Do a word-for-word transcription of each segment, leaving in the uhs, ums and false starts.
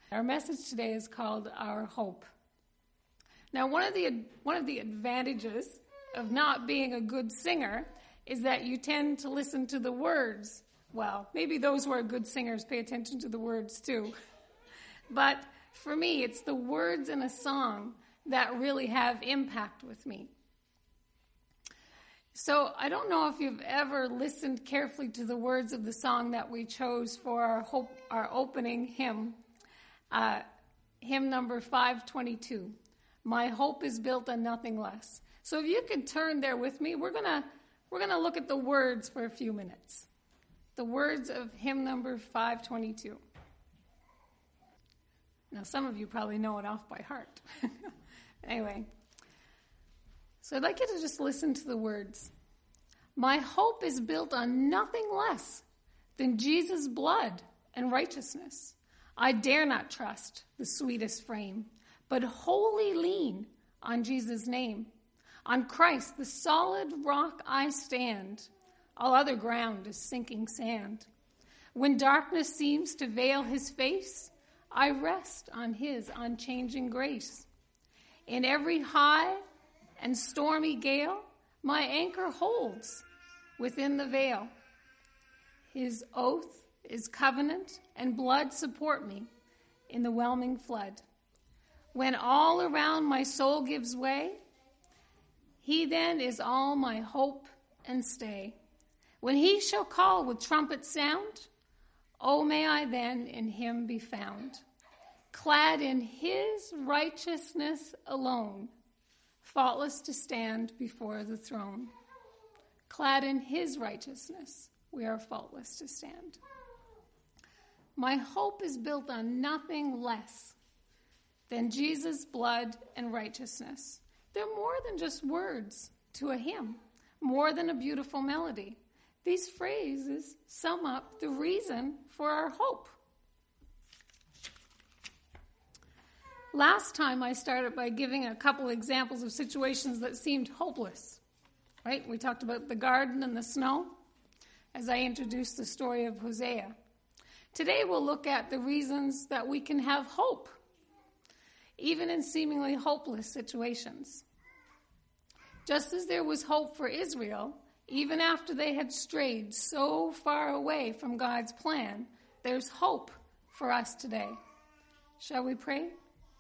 Our message today is called Our Hope. Now, one of the one of the advantages of not being a good singer is that you tend to listen to the words. Well, maybe those who are good singers pay attention to the words too. But for me, it's the words in a song that really have impact with me. So I don't know if you've ever listened carefully to the words of the song that we chose for our hope, our opening hymn. Uh, hymn number five twenty-two, My Hope is Built on Nothing Less. So if you could turn there with me, we're gonna we're gonna look at the words for a few minutes. The words of hymn number five twenty-two. Now some of you probably know it off by heart. Anyway, so I'd like you to just listen to the words. My hope is built on nothing less than Jesus' blood and righteousness. I dare not trust the sweetest frame, but wholly lean on Jesus' name. On Christ, the solid rock I stand. All other ground is sinking sand. When darkness seems to veil his face, I rest on his unchanging grace. In every high and stormy gale, my anchor holds within the veil. His oath is covenant, and blood support me in the whelming flood. When all around my soul gives way, he then is all my hope and stay. When he shall call with trumpet sound, oh, may I then in him be found, clad in his righteousness alone, faultless to stand before the throne. Clad in his righteousness, we are faultless to stand. My hope is built on nothing less than Jesus' blood and righteousness. They're more than just words to a hymn, more than a beautiful melody. These phrases sum up the reason for our hope. Last time I started by giving a couple examples of situations that seemed hopeless, right? We talked about the garden and the snow as I introduced the story of Hosea. Today we'll look at the reasons that we can have hope, even in seemingly hopeless situations. Just as there was hope for Israel, even after they had strayed so far away from God's plan, there's hope for us today. Shall we pray?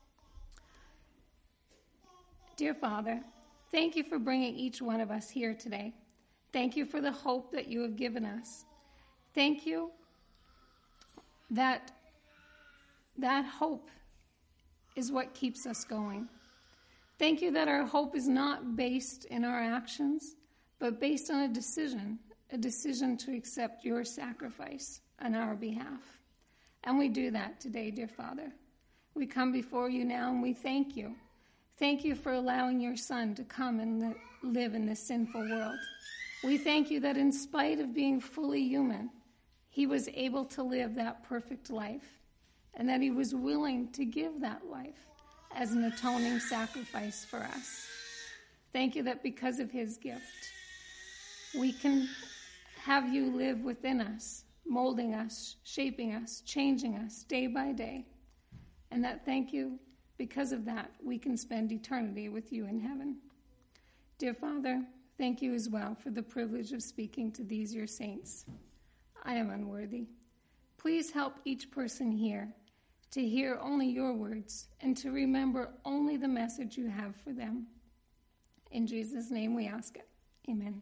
Dear Father, thank you for bringing each one of us here today. Thank you for the hope that you have given us. Thank you that that hope is what keeps us going. Thank you that our hope is not based in our actions, but based on a decision, a decision to accept your sacrifice on our behalf. And we do that today, dear Father. We come before you now and we thank you. Thank you for allowing your Son to come and live in this sinful world. We thank you that in spite of being fully human, he was able to live that perfect life, and that he was willing to give that life as an atoning sacrifice for us. Thank you that because of his gift, we can have you live within us, molding us, shaping us, changing us day by day. And that thank you, because of that, we can spend eternity with you in heaven. Dear Father, thank you as well for the privilege of speaking to these your saints. I am unworthy. Please help each person here to hear only your words and to remember only the message you have for them. In Jesus' name we ask it. Amen.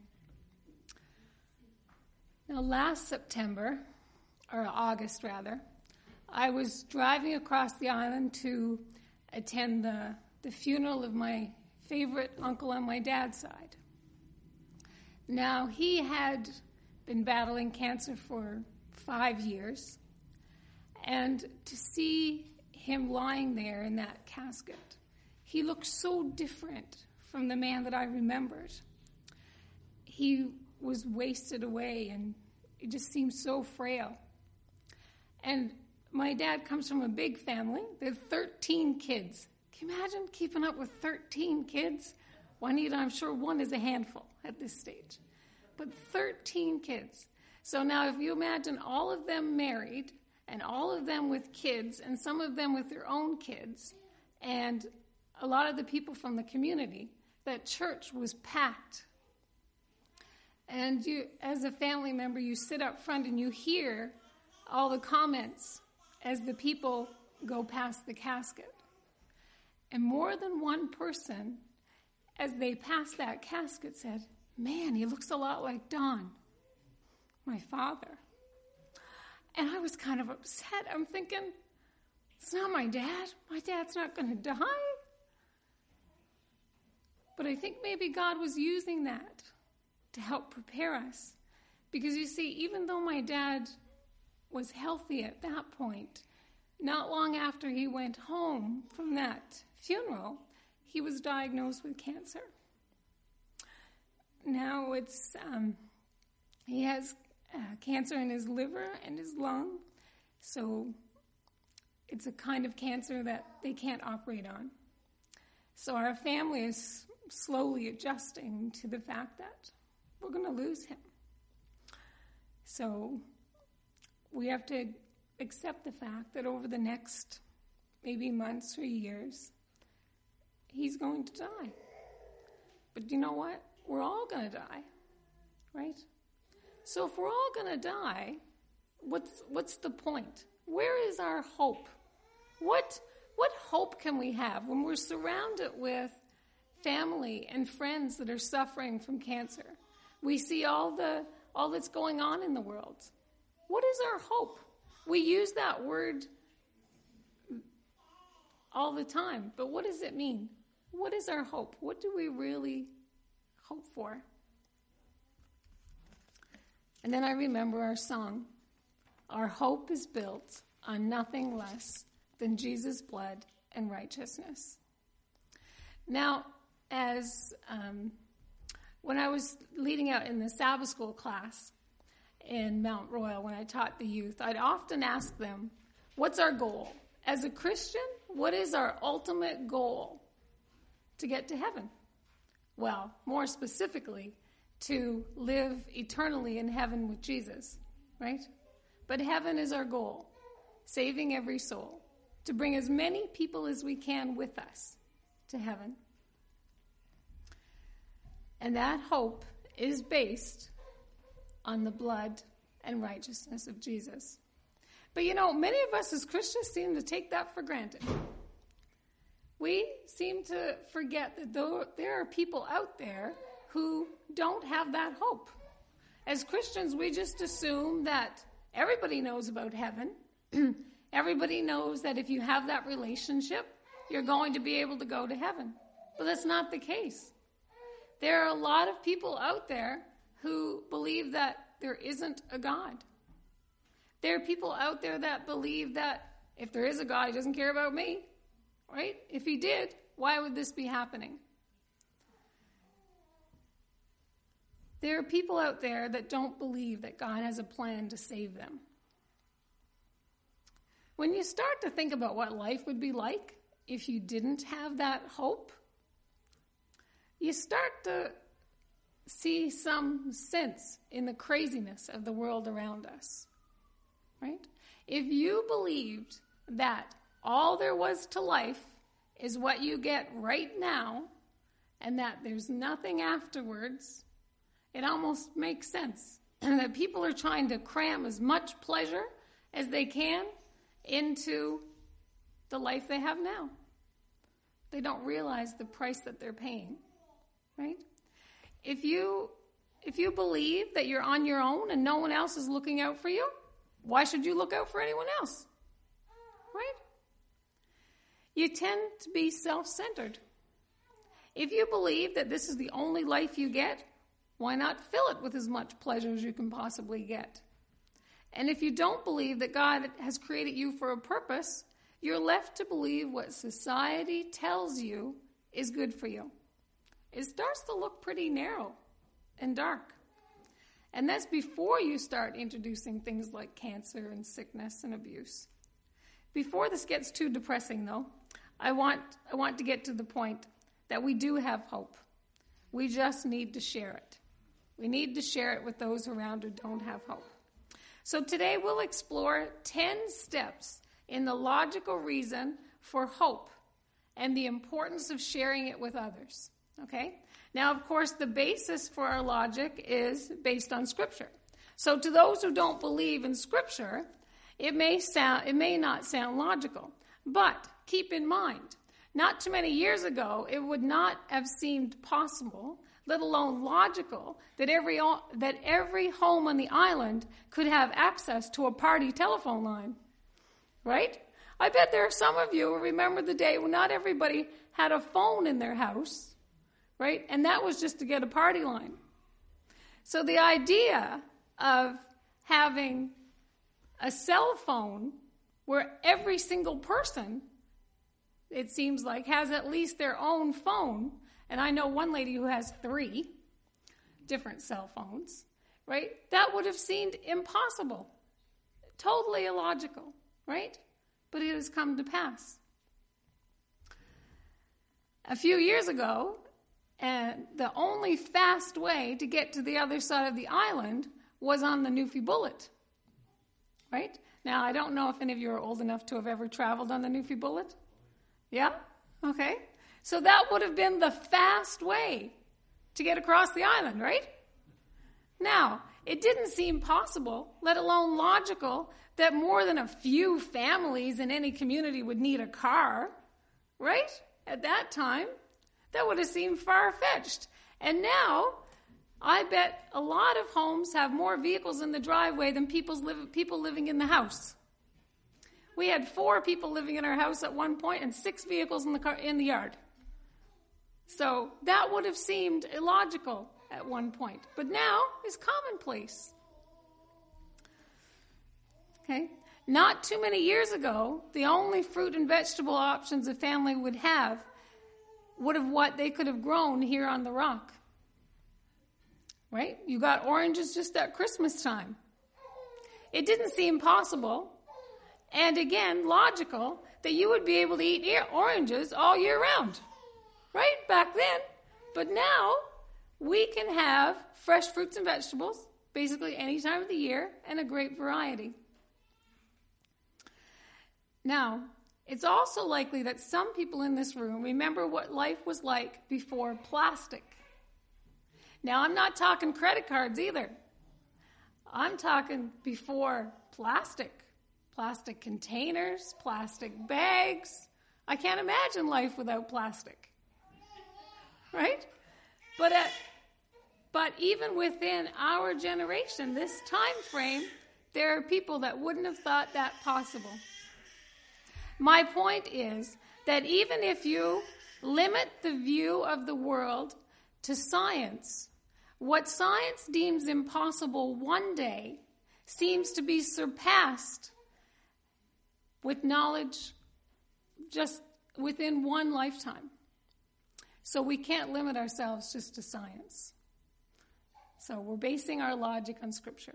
Now, last September, or August rather, I was driving across the island to attend the, the funeral of my favorite uncle on my dad's side. Now, he had been battling cancer for five years, and to see him lying there in that casket, he looked so different from the man that I remembered. He was wasted away, and it just seemed so frail. And my dad comes from a big family. They have thirteen kids. Can you imagine keeping up with thirteen kids? Juanita, I'm sure one is a handful at this stage. But thirteen kids. So now if you imagine all of them married and all of them with kids, and some of them with their own kids, and a lot of the people from the community. That church was packed. And you, as a family member, you sit up front and you hear all the comments as the people go past the casket. And more than one person, as they passed that casket, said, "Man, he looks a lot like Don, my father." And I was kind of upset. I'm thinking, it's not my dad. My dad's not going to die. But I think maybe God was using that to help prepare us. Because you see, even though my dad was healthy at that point, not long after he went home from that funeral, he was diagnosed with cancer. Now it's, um, he has uh, cancer in his liver and his lung, so it's a kind of cancer that they can't operate on. So our family is slowly adjusting to the fact that we're going to lose him. So we have to accept the fact that over the next maybe months or years, he's going to die. But you know what? We're all going to die, right? So if we're all going to die, what's what's the point? Where is our hope? What what hope can we have when we're surrounded with family and friends that are suffering from cancer? We see all the all that's going on in the world. What is our hope? We use that word all the time, but what does it mean? What is our hope? What do we really hope for? And then I remember our song, "Our hope is built on nothing less than Jesus' blood and righteousness." Now, as um, when I was leading out in the Sabbath school class in Mount Royal, when I taught the youth, I'd often ask them, what's our goal? As a Christian, what is our ultimate goal? To get to heaven. Well, more specifically, to live eternally in heaven with Jesus, right? But heaven is our goal, saving every soul, to bring as many people as we can with us to heaven. And that hope is based on the blood and righteousness of Jesus. But you know, many of us as Christians seem to take that for granted. We seem to forget that though there are people out there who don't have that hope. As Christians, we just assume that everybody knows about heaven. Everybody knows that if you have that relationship, you're going to be able to go to heaven. But that's not the case. There are a lot of people out there who believe that there isn't a God. There are people out there that believe that if there is a God, he doesn't care about me, right? If he did, why would this be happening? There are people out there that don't believe that God has a plan to save them. When you start to think about what life would be like if you didn't have that hope, you start to see some sense in the craziness of the world around us, right? If you believed that all there was to life is what you get right now and that there's nothing afterwards, it almost makes sense that people are trying to cram as much pleasure as they can into the life they have now. They don't realize the price that they're paying, right? If you if you believe that you're on your own and no one else is looking out for you, why should you look out for anyone else, right? You tend to be self-centered. If you believe that this is the only life you get, why not fill it with as much pleasure as you can possibly get? And if you don't believe that God has created you for a purpose, you're left to believe what society tells you is good for you. It starts to look pretty narrow and dark. And that's before you start introducing things like cancer and sickness and abuse. Before this gets too depressing, though, I want I want to get to the point that we do have hope. We just need to share it. We need to share it with those around who don't have hope. So today we'll explore ten steps in the logical reason for hope and the importance of sharing it with others. Okay? Now, of course, the basis for our logic is based on Scripture. So to those who don't believe in Scripture, it may sound, it may not sound logical. But keep in mind, not too many years ago, it would not have seemed possible, let alone logical, that every that every home on the island could have access to a party telephone line. Right? I bet there are some of you who remember the day when not everybody had a phone in their house, right? And that was just to get a party line. So the idea of having a cell phone where every single person, it seems like, has at least their own phone, and I know one lady who has three different cell phones, right? That would have seemed impossible, totally illogical, right? But it has come to pass. A few years ago, and the only fast way to get to the other side of the island was on the Newfie Bullet, right? Now, I don't know if any of you are old enough to have ever traveled on the Newfie Bullet. Yeah? Okay. So that would have been the fast way to get across the island, right? Now, it didn't seem possible, let alone logical, that more than a few families in any community would need a car, right? At that time, that would have seemed far-fetched. And now, I bet a lot of homes have more vehicles in the driveway than people's live, people living in the house. We had four people living in our house at one point and six vehicles in the car, in the yard. So that would have seemed illogical at one point, but now is commonplace. Okay? Not too many years ago, the only fruit and vegetable options a family would have would have what they could have grown here on the rock. Right? You got oranges just at Christmas time. It didn't seem possible, and again, logical, that you would be able to eat oranges all year round. Right? Back then. But now, we can have fresh fruits and vegetables basically any time of the year and a great variety. Now, it's also likely that some people in this room remember what life was like before plastic. Now, I'm not talking credit cards either. I'm talking before plastic. Plastic containers, plastic bags. I can't imagine life without plastic. Right? But at, but even within our generation, this time frame, there are people that wouldn't have thought that possible. My point is that even if you limit the view of the world to science, what science deems impossible one day seems to be surpassed with knowledge just within one lifetime. So we can't limit ourselves just to science. So we're basing our logic on Scripture.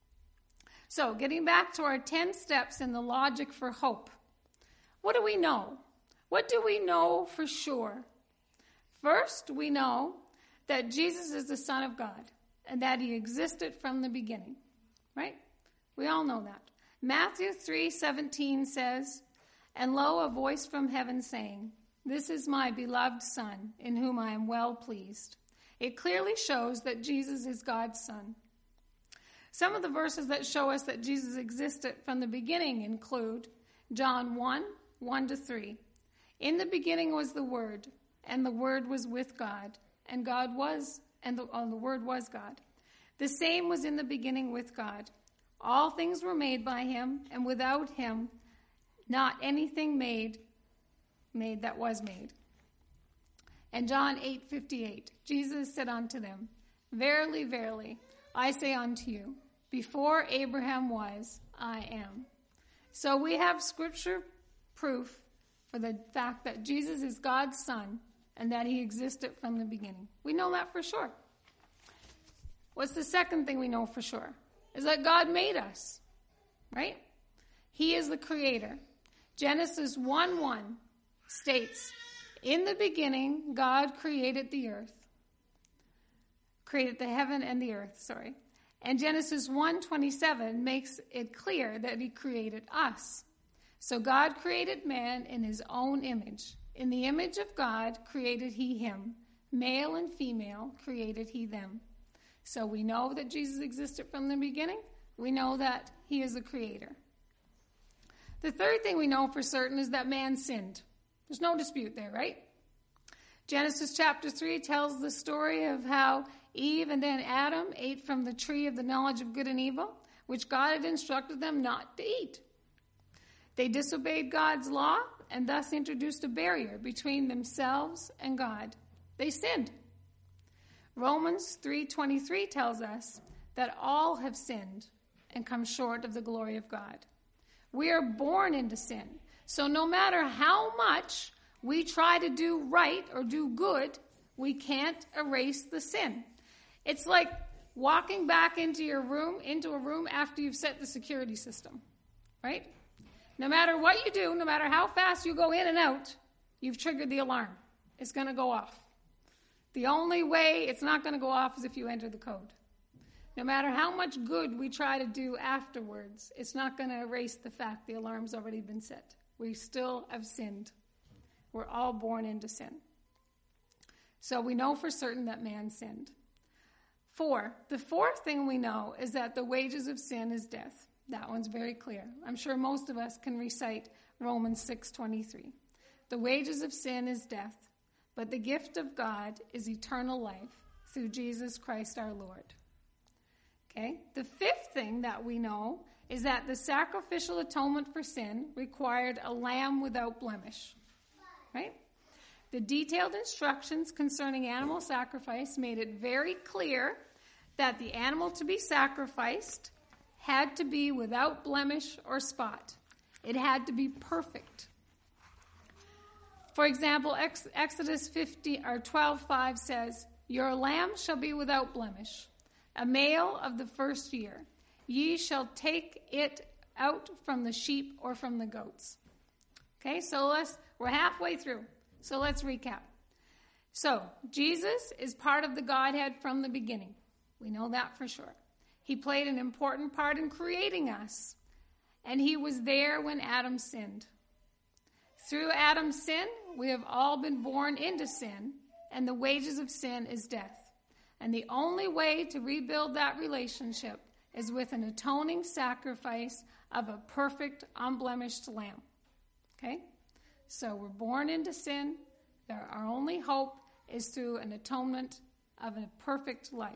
So getting back to our ten steps in the logic for hope. What do we know? What do we know for sure? First, we know that Jesus is the Son of God and that he existed from the beginning, right? We all know that. Matthew three seventeen says, "And lo, a voice from heaven saying, 'This is my beloved Son, in whom I am well pleased.'" It clearly shows that Jesus is God's Son. Some of the verses that show us that Jesus existed from the beginning include John one, one to three. "In the beginning was the Word, and the Word was with God, and God was, and the, oh, the Word was God. The same was in the beginning with God. All things were made by him, and without him, not anything made, made that was made." And John eight fifty-eight, Jesus said unto them, "Verily, verily, I say unto you, before Abraham was, I am." So we have scripture proof for the fact that Jesus is God's Son and that he existed from the beginning. We know that for sure. What's the second thing we know for sure? Is that God made us, right? He is the creator. Genesis one one states, "In the beginning, God created the earth." Created the heaven and the earth, sorry. And Genesis one twenty-seven makes it clear that he created us. So God created man in his own image. In the image of God created he him. Male and female created he them. So we know that Jesus existed from the beginning. We know that he is the creator. The third thing we know for certain is that man sinned. There's no dispute there, right? Genesis chapter three tells the story of how Eve and then Adam ate from the tree of the knowledge of good and evil, which God had instructed them not to eat. They disobeyed God's law and thus introduced a barrier between themselves and God. They sinned. Romans three twenty-three tells us that all have sinned and come short of the glory of God. We are born into sin. So no matter how much we try to do right or do good, we can't erase the sin. It's like walking back into your room, into a room after you've set the security system, right? No matter what you do, no matter how fast you go in and out, you've triggered the alarm. It's going to go off. The only way it's not going to go off is if you enter the code. No matter how much good we try to do afterwards, it's not going to erase the fact the alarm's already been set. We still have sinned. We're all born into sin. So we know for certain that man sinned. Four, the fourth thing we know is that the wages of sin is death. That one's very clear. I'm sure most of us can recite Romans six twenty-three. The wages of sin is death, but the gift of God is eternal life through Jesus Christ our Lord. Okay? The fifth thing that we know is that the sacrificial atonement for sin required a lamb without blemish. Right? The detailed instructions concerning animal sacrifice made it very clear that the animal to be sacrificed had to be without blemish or spot. It had to be perfect. For example, Ex- Exodus fifty or twelve five says, "Your lamb shall be without blemish, a male of the first year. Ye shall take it out from the sheep or from the goats." Okay, so let's we're halfway through. So let's recap. So, Jesus is part of the Godhead from the beginning. We know that for sure. He played an important part in creating us, and he was there when Adam sinned. Through Adam's sin, we have all been born into sin, and the wages of sin is death. And the only way to rebuild that relationship is with an atoning sacrifice of a perfect, unblemished lamb. Okay? So we're born into sin. Our only hope is through an atonement of a perfect life.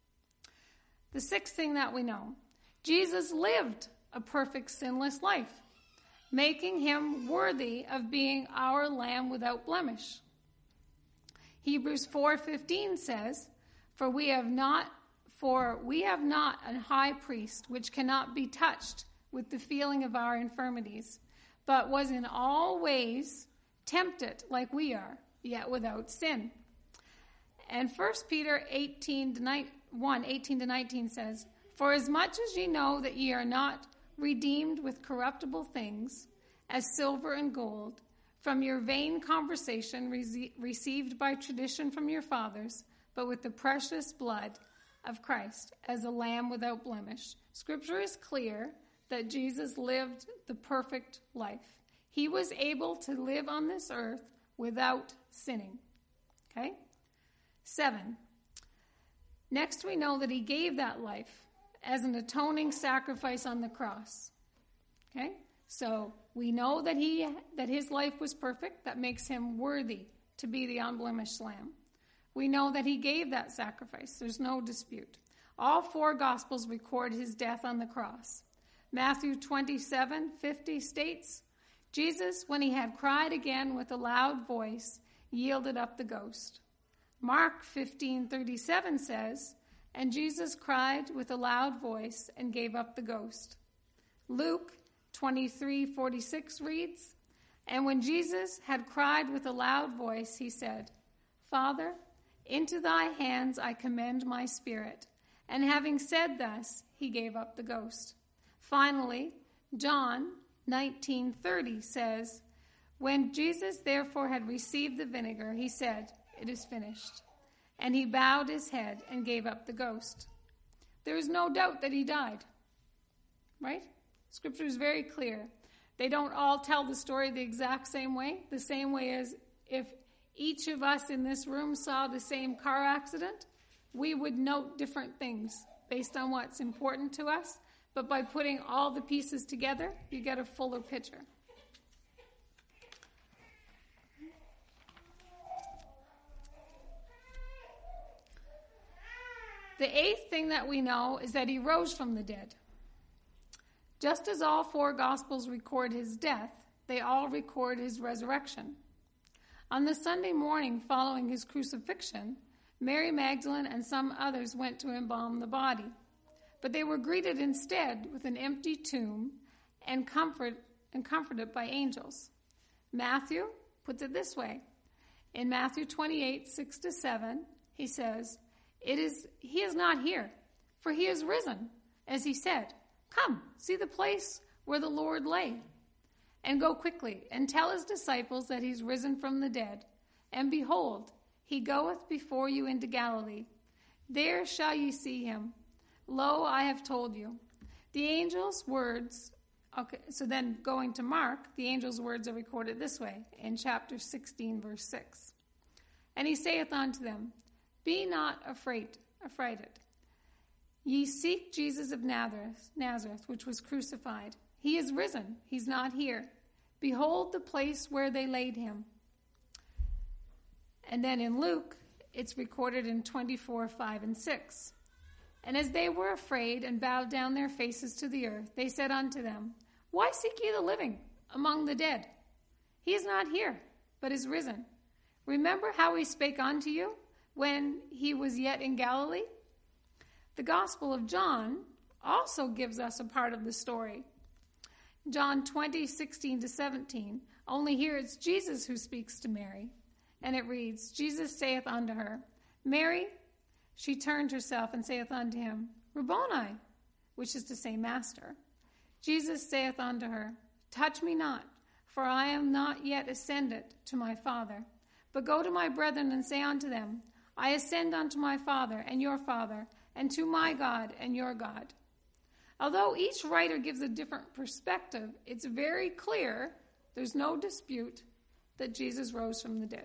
The sixth thing that we know, Jesus lived a perfect, sinless life, making him worthy of being our lamb without blemish. Hebrews four fifteen says, For we have not for we have not a high priest which cannot be touched with the feeling of our infirmities, but was in all ways tempted like we are, yet without sin. And First Peter one eighteen to nineteen says, For as much as ye know that ye are not redeemed with corruptible things, as silver and gold, from your vain conversation re- received by tradition from your fathers, but with the precious blood of Christ, as a lamb without blemish. Scripture is clear that Jesus lived the perfect life. He was able to live on this earth without sinning. Okay? Seven. Next, we know that he gave that life as an atoning sacrifice on the cross. Okay? So we know that he that his life was perfect. That makes him worthy to be the unblemished lamb. We know that he gave that sacrifice. There's no dispute. All four Gospels record his death on the cross. Matthew twenty-seven fifty states, Jesus, when he had cried again with a loud voice, yielded up the ghost. Mark fifteen thirty-seven says, and Jesus cried with a loud voice and gave up the ghost. Luke twenty-three forty-six reads, and when Jesus had cried with a loud voice, he said, Father, into thy hands I commend my spirit. And having said thus, he gave up the ghost. Finally, John nineteen thirty says, when Jesus therefore had received the vinegar, he said, it is finished. And he bowed his head and gave up the ghost. there is no doubt that he died. Right? Scripture is very clear. They don't all tell the story the exact same way. The same way as if each of us in this room saw the same car accident, we would note different things based on what's important to us. But by putting all the pieces together, you get a fuller picture. The eighth thing that we know is that he rose from the dead. Just as all four Gospels record his death, they all record his resurrection. On the Sunday morning following his crucifixion, Mary Magdalene and some others went to embalm the body. But they were greeted instead with an empty tomb and comfort and comforted by angels. Matthew puts it this way. In Matthew twenty-eight, six to seven, he says, It is he is not here, for he is risen, as he said. Come, see the place where the Lord lay. And go quickly, and tell his disciples that he's risen from the dead. And behold, he goeth before you into Galilee. There shall ye see him. Lo, I have told you. The angel's words, okay, so then going to Mark, the angel's words are recorded this way, in chapter sixteen, verse six. And he saith unto them, Be not afraid, affrighted. Ye seek Jesus of Nazareth, Nazareth, which was crucified. He is risen. He's not here. Behold the place where they laid him. And then in Luke, it's recorded in twenty-four, five, and six. And as they were afraid and bowed down their faces to the earth, they said unto them, Why seek ye the living among the dead? He is not here, but is risen. Remember how he spake unto you when he was yet in Galilee? The Gospel of John also gives us a part of the story. John twenty, sixteen to seventeen. Only here it's Jesus who speaks to Mary. And it reads, Jesus saith unto her, Mary. She turned herself and saith unto him, Rabboni, which is to say, Master. Jesus saith unto her, Touch me not, for I am not yet ascended to my Father. But go to my brethren and say unto them, I ascend unto my Father and your Father, and to my God and your God. Although each writer gives a different perspective, it's very clear, there's no dispute, that Jesus rose from the dead.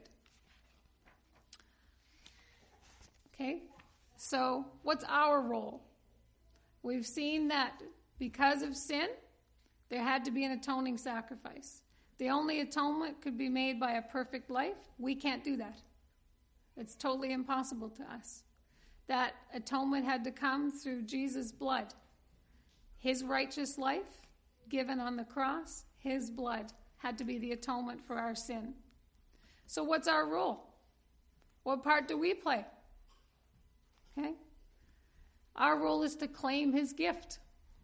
Okay, so what's our role? We've seen that because of sin, there had to be an atoning sacrifice. The only atonement could be made by a perfect life. We can't do that. It's totally impossible to us. That atonement had to come through Jesus' blood. His righteous life given on the cross, his blood had to be the atonement for our sin. So what's our role? What part do we play? Okay? Our role is to claim his gift.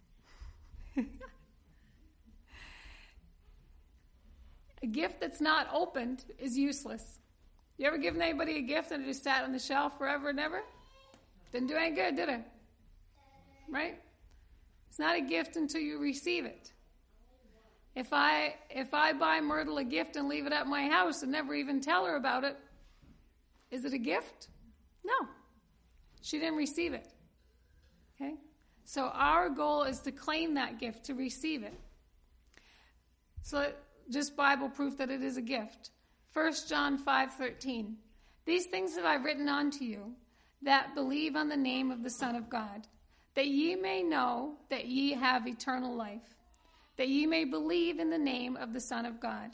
A gift that's not opened is useless. You ever given anybody a gift and it just sat on the shelf forever and ever? Didn't do any good, did it? Right? It's not a gift until you receive it. If I if I buy Myrtle a gift and leave it at my house and never even tell her about it, is it a gift? No. She didn't receive it. Okay? So our goal is to claim that gift, to receive it. So just Bible proof that it is a gift. First John five thirteen. These things have I written unto you that believe on the name of the Son of God, that ye may know that ye have eternal life, that ye may believe in the name of the Son of God.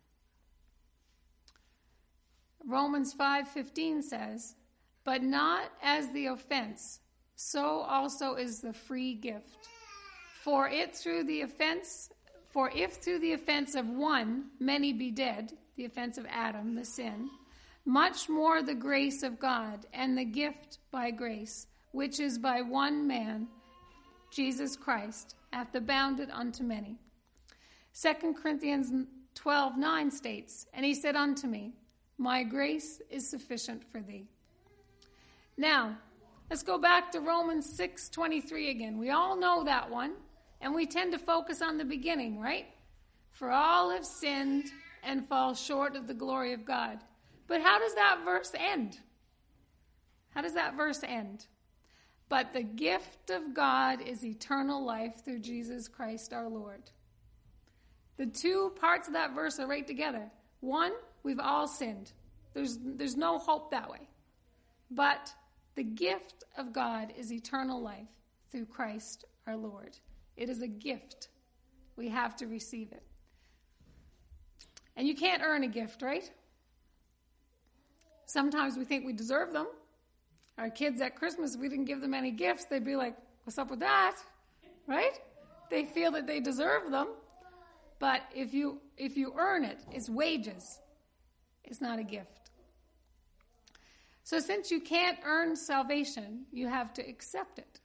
Romans five fifteen says, But not as the offense, so also is the free gift. For it through the offense, for if through the offense of one many be dead, the offense of Adam, the sin, much more the grace of God and the gift by grace, which is by one man, Jesus Christ, hath abounded unto many. Second Corinthians twelve nine states, And he said unto me, My grace is sufficient for thee. Now, let's go back to Romans six twenty-three again. We all know that one, and we tend to focus on the beginning, right? For all have sinned and fall short of the glory of God. But how does that verse end? How does that verse end? But the gift of God is eternal life through Jesus Christ our Lord. The two parts of that verse are right together. One, we've all sinned. There's, there's no hope that way. But the gift of God is eternal life through Christ our Lord. It is a gift. We have to receive it. And you can't earn a gift, right? Sometimes we think we deserve them. Our kids at Christmas, if we didn't give them any gifts, they'd be like, what's up with that? Right? They feel that they deserve them. But if you if you earn it, it's wages. It's not a gift. So since you can't earn salvation, you have to accept it.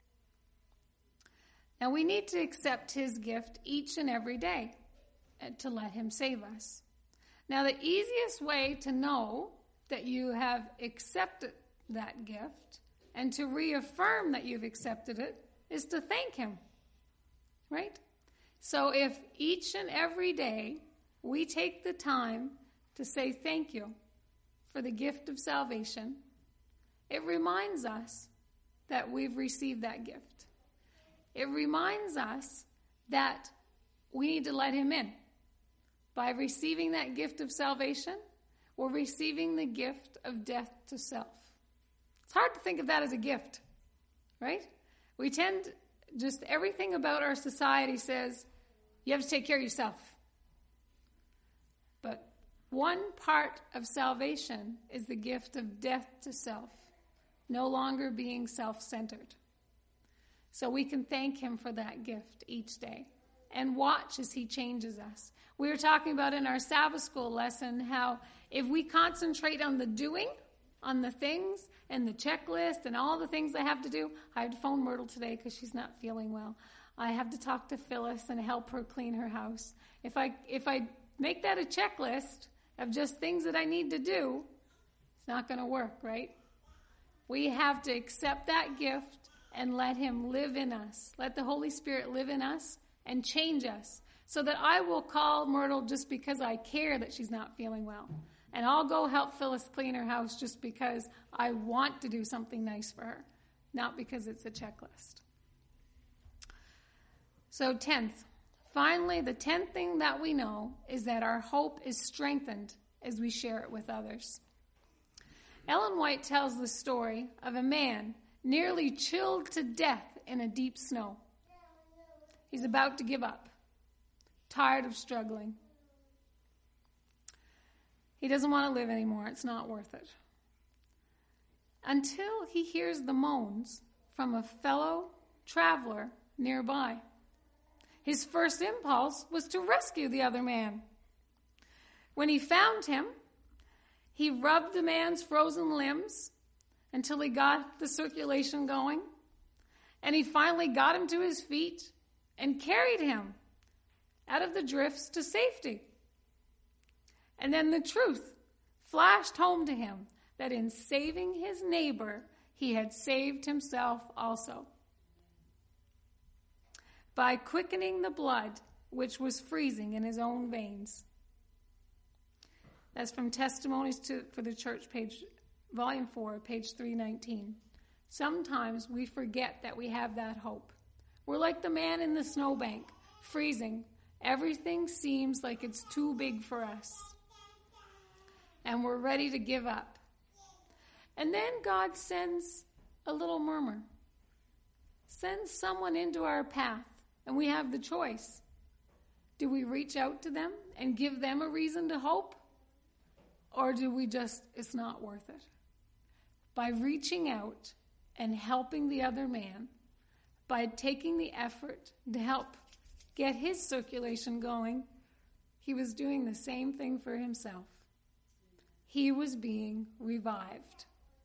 Now we need to accept his gift each and every day and to let him save us. Now the easiest way to know that you have accepted that gift and to reaffirm that you've accepted it is to thank him, right? So if each and every day we take the time to say thank you for the gift of salvation, it reminds us that we've received that gift. It reminds us that we need to let him in. By receiving that gift of salvation, we're receiving the gift of death to self. It's hard to think of that as a gift, right? We tend, just everything about our society says, you have to take care of yourself. But one part of salvation is the gift of death to self, no longer being self-centered. So we can thank him for that gift each day and watch as he changes us. We were talking about in our Sabbath school lesson how if we concentrate on the doing, on the things and the checklist and all the things I have to do. I had to phone Myrtle today because she's not feeling well. I have to talk to Phyllis and help her clean her house. If I if I make that a checklist of just things that I need to do, it's not going to work, right? We have to accept that gift and let him live in us. Let the Holy Spirit live in us and change us so that I will call Myrtle just because I care that she's not feeling well. And I'll go help Phyllis clean her house just because I want to do something nice for her, not because it's a checklist. So tenth, finally, the tenth thing that we know is that our hope is strengthened as we share it with others. Ellen White tells the story of a man nearly chilled to death in a deep snow. He's about to give up, tired of struggling. He doesn't want to live anymore. It's not worth it. Until he hears the moans from a fellow traveler nearby. His first impulse was to rescue the other man. When he found him, he rubbed the man's frozen limbs until he got the circulation going. And he finally got him to his feet and carried him out of the drifts to safety. And then the truth flashed home to him that in saving his neighbor, he had saved himself also. By quickening the blood which was freezing in his own veins. That's from Testimonies to, for the Church, page, volume four, page three nineteen. Sometimes we forget that we have that hope. We're like the man in the snowbank, freezing. Everything seems like it's too big for us. And we're ready to give up. And then God sends a little murmur. Sends someone into our path, and we have the choice. Do we reach out to them and give them a reason to hope? Or do we just, it's not worth it? By reaching out and helping the other man, by taking the effort to help get his circulation going, he was doing the same thing for himself. He was being revived.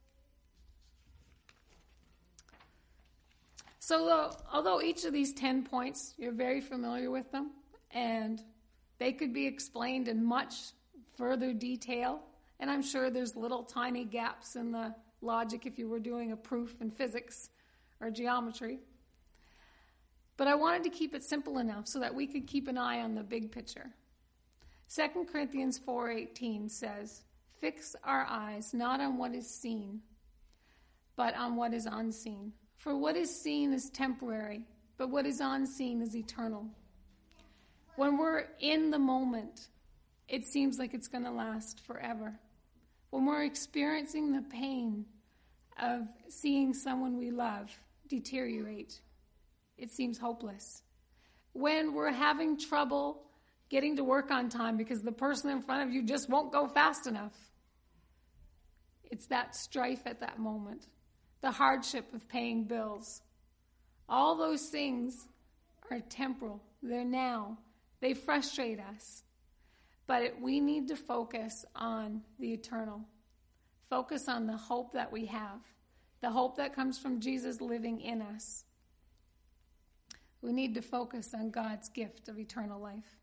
So although each of these ten points, you're very familiar with them, and they could be explained in much further detail, and I'm sure there's little tiny gaps in the logic if you were doing a proof in physics or geometry. But I wanted to keep it simple enough so that we could keep an eye on the big picture. Second Corinthians four eighteen says, "Fix our eyes not on what is seen, but on what is unseen. For what is seen is temporary, but what is unseen is eternal. When we're in the moment, it seems like it's going to last forever. When we're experiencing the pain of seeing someone we love deteriorate, it seems hopeless. When we're having trouble getting to work on time because the person in front of you just won't go fast enough, it's that strife at that moment, the hardship of paying bills. All those things are temporal. They're now. They frustrate us. But it, we need to focus on the eternal. Focus on the hope that we have, the hope that comes from Jesus living in us. We need to focus on God's gift of eternal life.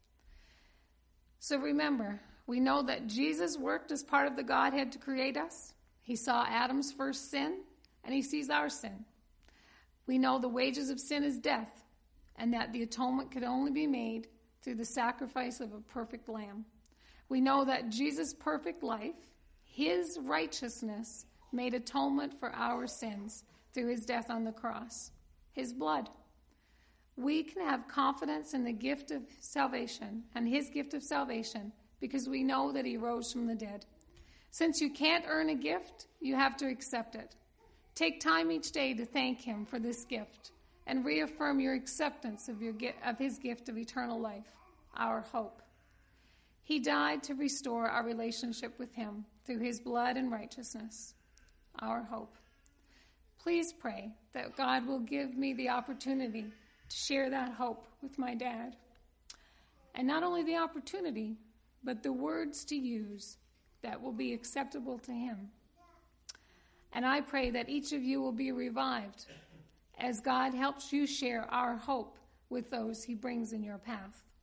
So remember, we know that Jesus worked as part of the Godhead to create us. He saw Adam's first sin, and he sees our sin. We know the wages of sin is death, and that the atonement could only be made through the sacrifice of a perfect lamb. We know that Jesus' perfect life, his righteousness, made atonement for our sins through his death on the cross, his blood. We can have confidence in the gift of salvation and his gift of salvation because we know that he rose from the dead. Since you can't earn a gift, you have to accept it. Take time each day to thank him for this gift and reaffirm your acceptance of, your, of his gift of eternal life, our hope. He died to restore our relationship with him through his blood and righteousness, our hope. Please pray that God will give me the opportunity to share that hope with my dad. And not only the opportunity, but the words to use that will be acceptable to him. And I pray that each of you will be revived as God helps you share our hope with those he brings in your path.